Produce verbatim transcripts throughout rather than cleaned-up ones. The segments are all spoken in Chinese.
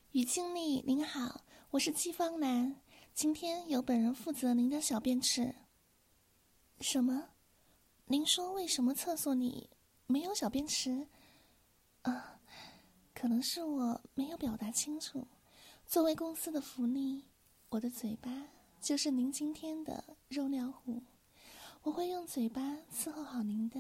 于经理您好，我是季方南，今天由本人负责您的小便池。什么？您说为什么厕所里没有小便池？啊，可能是我没有表达清楚。作为公司的福利，我的嘴巴就是您今天的肉料壶，我会用嘴巴伺候好您的。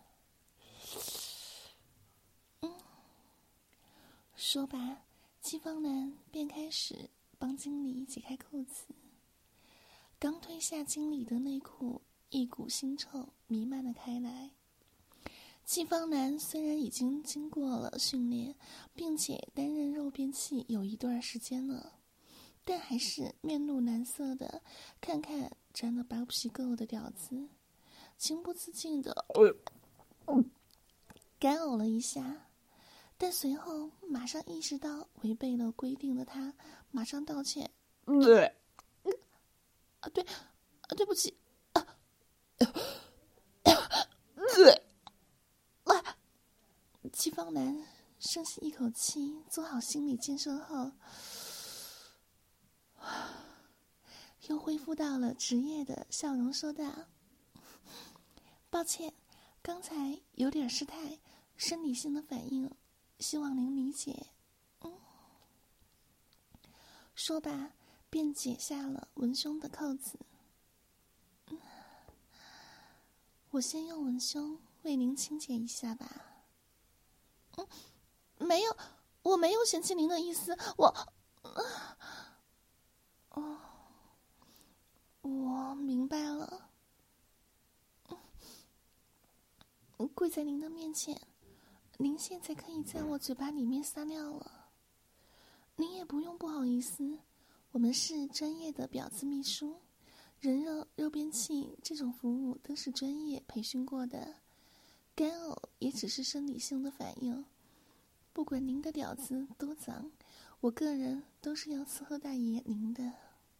嗯，说罢，季方南便开始帮经理解开裤子。刚褪下经理的内裤，一股腥臭弥漫了开来。季方南虽然已经经过了训练，并且担任肉便器有一段时间了，但还是面露难色的看看沾了包皮垢的屌子，情不自禁的干呕了一下。但随后马上意识到违背了规定的他，马上道歉：“对，啊对，啊对不起，啊，对。”季方南深吸一口气，做好心理建设后，又恢复到了职业的笑容，说道：“抱歉，刚才有点失态，生理性的反应。”希望您理解。嗯，说罢，便解下了文胸的扣子。嗯，我先用文胸为您清洁一下吧。嗯，没有，我没有嫌弃您的意思，我，哦，我明白了。嗯，跪在您的面前。您现在可以在我嘴巴里面撒尿了，您也不用不好意思，我们是专业的婊子秘书，人肉肉便器这种服务都是专业培训过的，干呕也只是生理性的反应，不管您的屌子多脏，我个人都是要伺候大爷您的，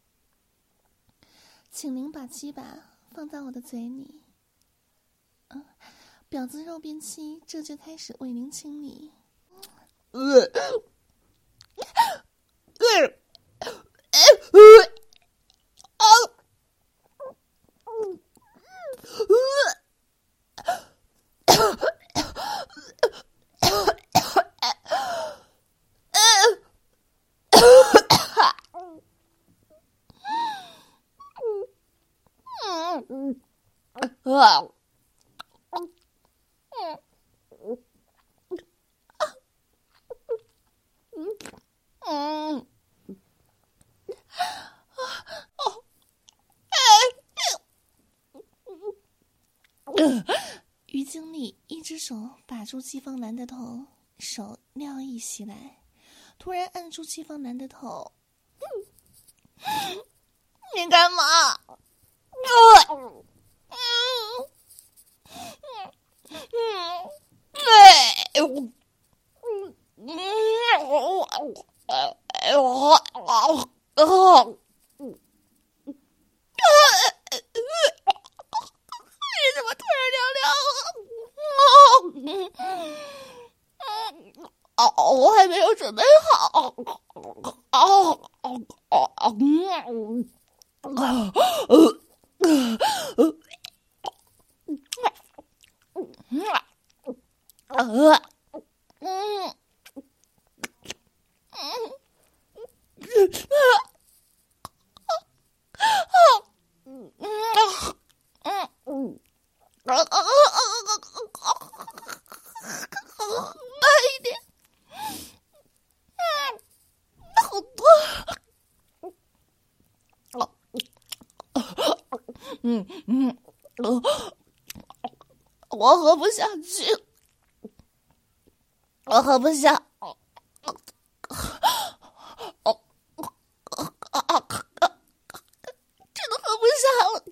请您把鸡巴放到我的嘴里。嗯，婊子肉便器这就开始为您清理。呃，呃，啊！嗯，于经理一只手把住季方南的头，手尿意袭来，突然按住季方南的头。你干嘛？嗯嗯嗯，对，嗯嗯，我哎我哦哦，你怎么突然尿尿啊？哦哦，我还没有准备好。哦哦哦哦，嗯。啊，呃，呃，呃，嗯，慢一点，好多，嗯嗯，我喝不下去，我喝不下，哦，哦，啊，真的喝不下了，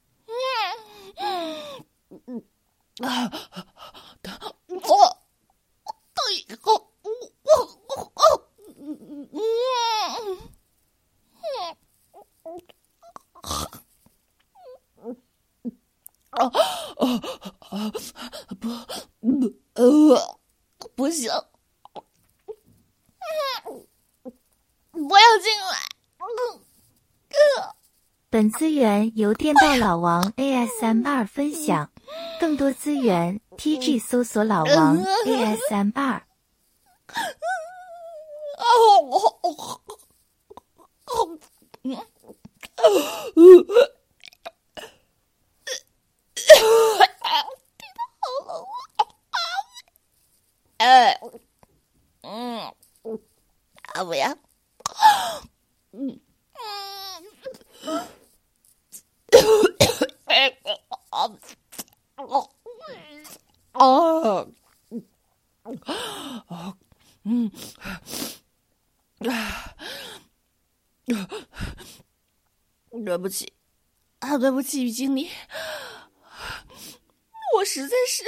嗯嗯啊，我等以后，我我我，嗯嗯啊啊不不呃不行。 进来。 本资源由电报老王 A S M R 分享，更多资源 T G 搜索老王 A S M R。 哎，嗯，啊不呀，嗯嗯，哦，哦，嗯，对不起，啊，对不起，于经理，我实在是。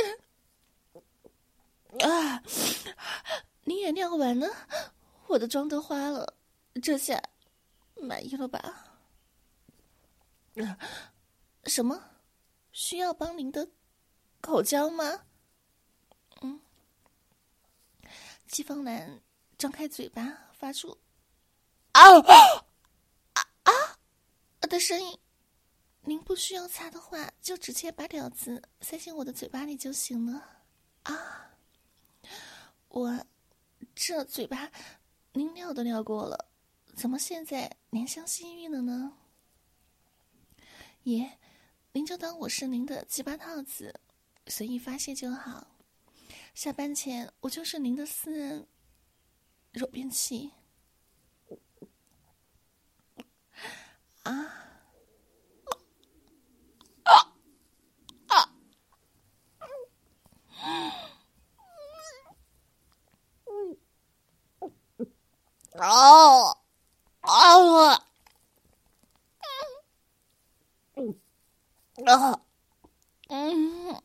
啊！你也尿完了，我的妆都花了，这下满意了吧？啊、什么？需要帮您的口交吗？嗯。季风男张开嘴巴，发出啊啊啊的声音。您不需要擦的话，就直接把屌子塞进我的嘴巴里就行了。啊！我这嘴巴您尿都尿过了，怎么现在怜香惜玉了呢？爷，您就当我是您的鸡巴套子，随意发泄就好。下班前我就是您的私人揉便器。啊啊啊！哦哦，嗯啊嗯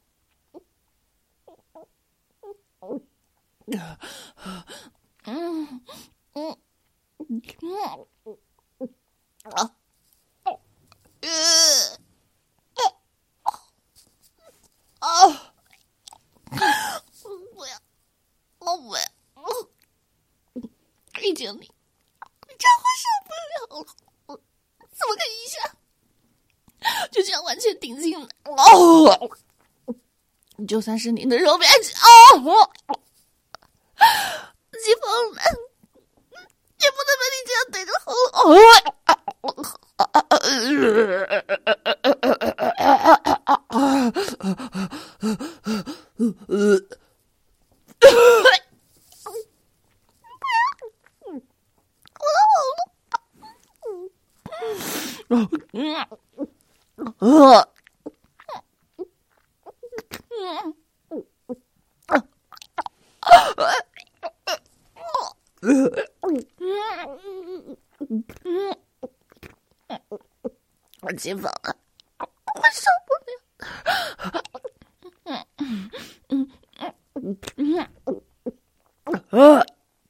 嗯嗯嗯啊呃啊！不要，我不要！已经你，你这样我受不了了，我怎么可以一下就这样完全顶进来？哦，就算是你的肉便器哦，季风男，也不能把你这样对着喉咙。呃，我气疯了，我受不了。嗯嗯嗯嗯嗯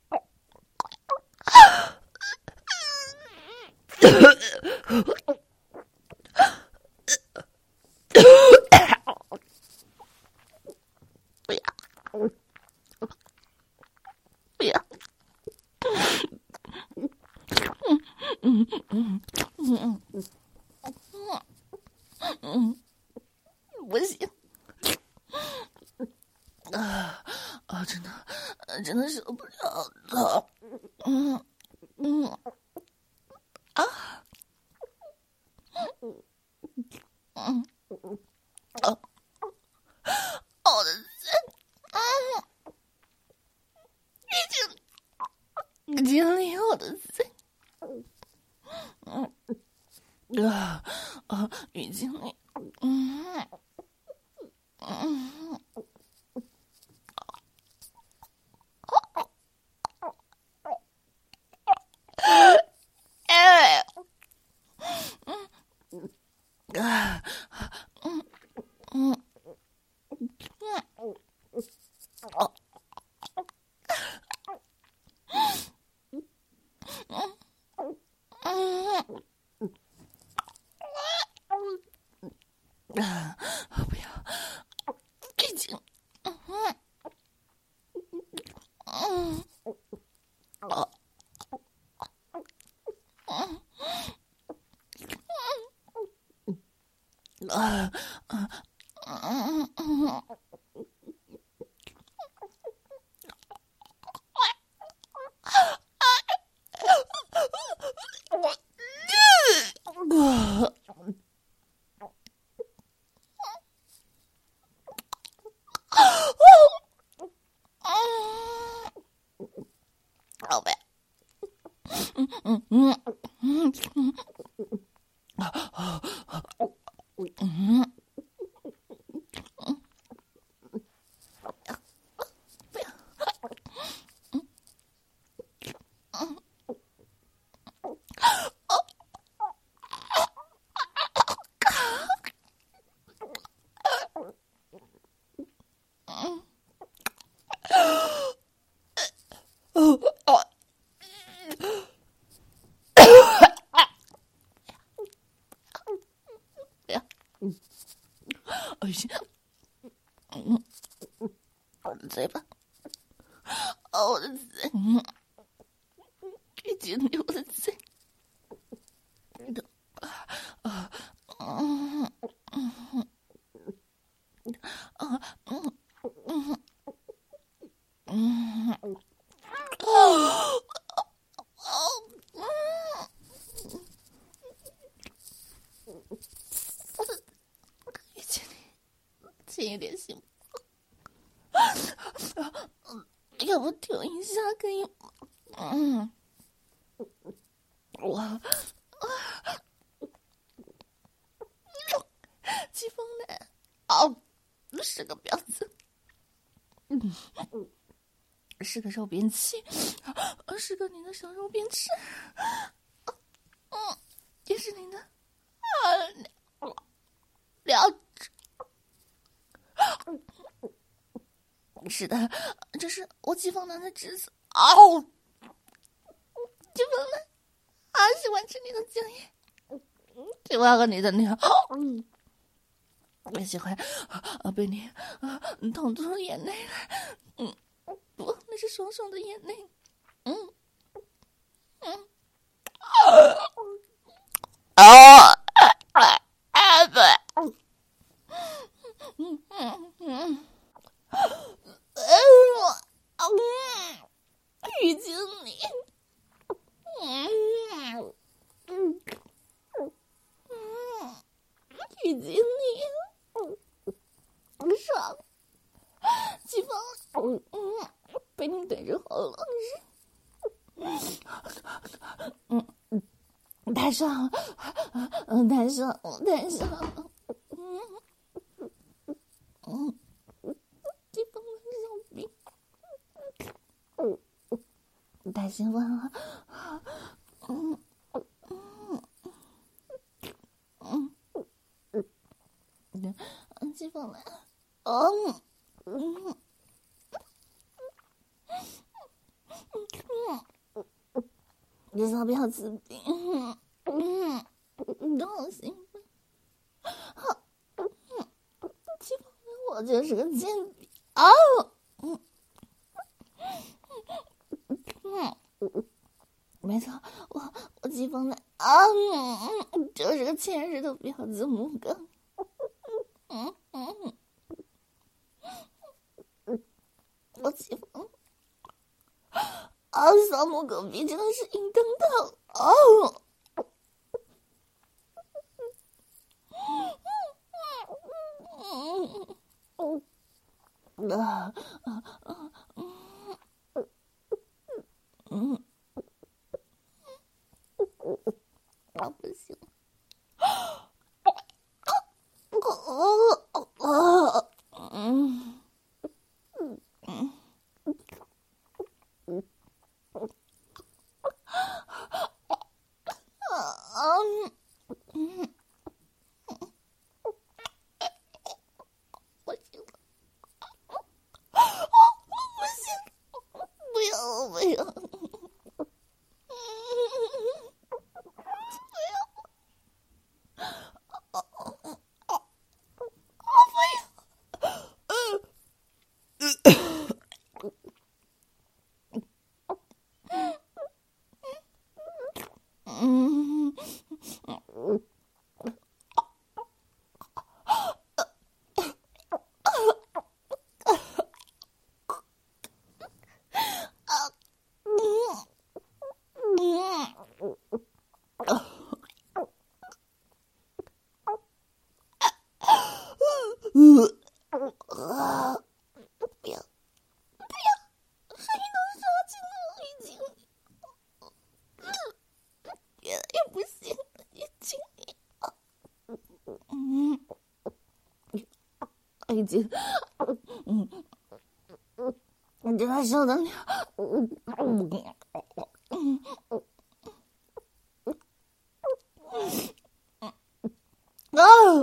不要，不要。嗯嗯嗯嗯嗯，不行。啊啊！真的，真的受不了了。嗯嗯啊嗯啊！我的嘴，嗯，已经经历我的嘴，嗯啊啊！已经历，嗯嗯。哎，嗯啊，嗯嗯嗯，哦，嗯嗯啊，不要，已经，嗯嗯，哦， 啊啊嗯嗯宝贝，嗯嗯嗯嗯嗯嗯。恶心！嗯，我的嘴巴，哦，我的嘴，嗯，已经流我的嘴，啊，嗯嗯嗯啊嗯嗯嗯哦哦嗯，遇见你，轻一点行吗？要不停一下可以吗？嗯，我季风男，哦，是个婊子，嗯，是个肉便器，是个你的小肉便器，嗯，也是你的啊两只，是的，这是我季风男的侄子，哦，季风男啊，喜欢吃你的精液。喜欢和你的尿，嗯，我喜欢啊被你啊捅出眼泪来，嗯，不，那是爽爽的眼泪，嗯嗯，啊啊啊对，嗯嗯嗯，嗯，遇见你，嗯嗯嗯，遇见你，嗯，爽。季风，嗯嗯，被你怼着喉咙是，嗯嗯，太爽了，嗯，太爽了，太爽了，嗯嗯，季风的小兵，嗯，太兴奋了，嗯嗯嗯嗯，嗯，季风来，嗯嗯嗯。你小婊子病，嗯嗯，你都好兴奋，好，嗯，欺负我就是个贱婢啊！嗯嗯嗯，没错，我我季风男啊，嗯嗯，就是个前世的婊子母狗，嗯嗯嗯，我季风啊，小母狗逼真的是硬腾腾哦！嗯嗯嗯啊啊啊嗯嗯，啊不行，哦哦哦，嗯嗯嗯啊嗯，我行了，不行，不要不要， 已经，嗯，你真的受得了，嗯嗯嗯啊！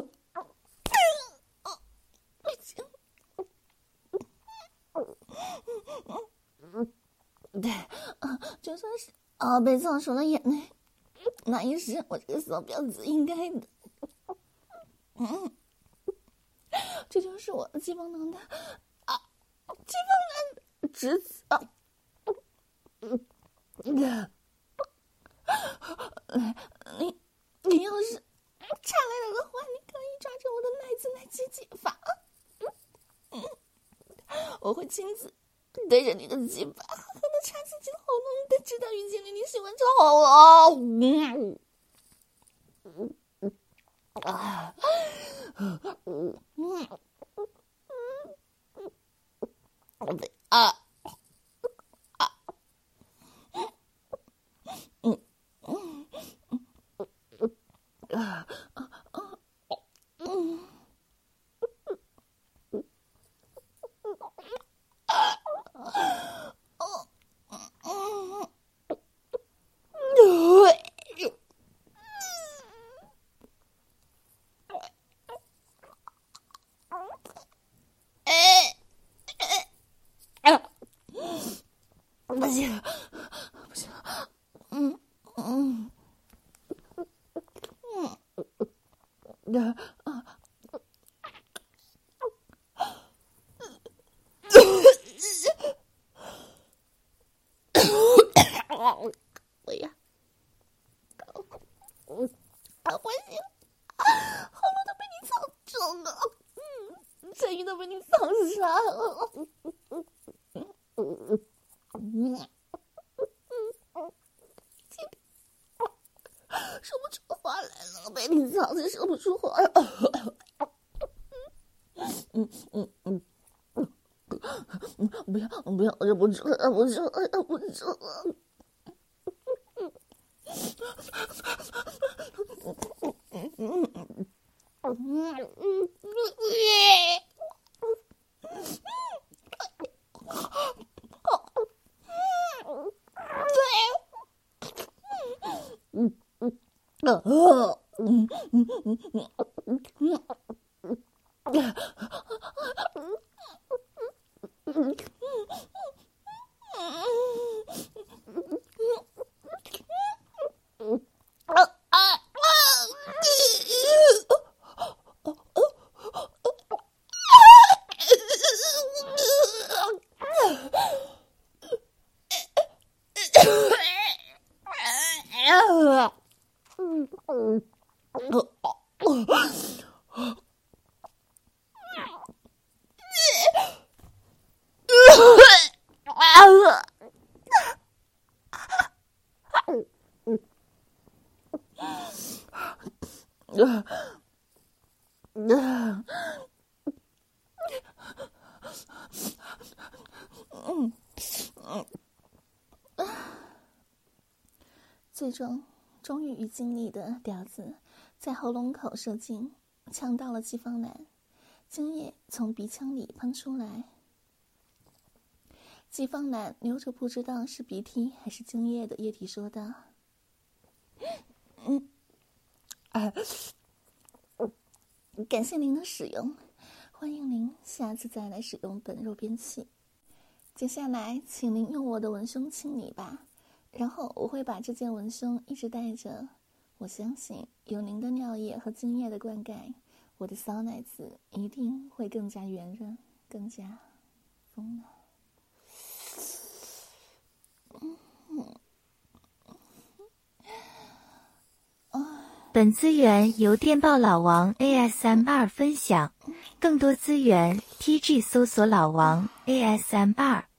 对，啊，就算是啊被藏出了眼泪，那也是我这个小婊子应该的。嗯，这就是我季风能的啊，季风能的职责啊。嗯，你你要是查来了的话，你可以抓着我的奶子奶鸡鸡发，嗯，我会亲自对着你的鸡巴狠狠地插自己的喉咙的，直到遇见了你喜欢之后啊！嗯嗯啊嗯嗯啊啊嗯嗯啊啊啊嗯。不行，不行，嗯嗯嗯啊。我呀，我好欢喜，喉咙都被你藏住了，嗯，声音都被你藏杀了，嗯嗯嗯，说不出话来了，被你藏着说不出话了，嗯嗯嗯。不要不要，忍不住了，忍不住了，忍不住了。嗯嗯嗯嗯嗯嗯嗯啊嗯嗯嗯嗯嗯。最终，终于与经历的屌子在喉咙口射精，呛到了季方男，精液从鼻腔里喷出来。季方男流着不知道是鼻涕还是精液的液体说道：“嗯，啊，感谢您的使用，欢迎您下次再来使用本肉便器。接下来，请您用我的文胸亲你吧。”然后我会把这件文胸一直带着，我相信有您的尿液和精液的灌溉，我的骚奶子一定会更加圆润，更加丰满。 本资源由电报老王 A S M R 分享，更多资源 T G 搜索老王 A S M R。